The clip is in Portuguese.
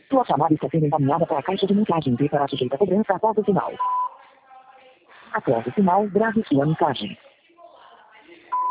Sua chamada está sendo encaminhada para a caixa de mensagens e será sujeita a cobrança após o sinal. Após o sinal, grave sua mensagem.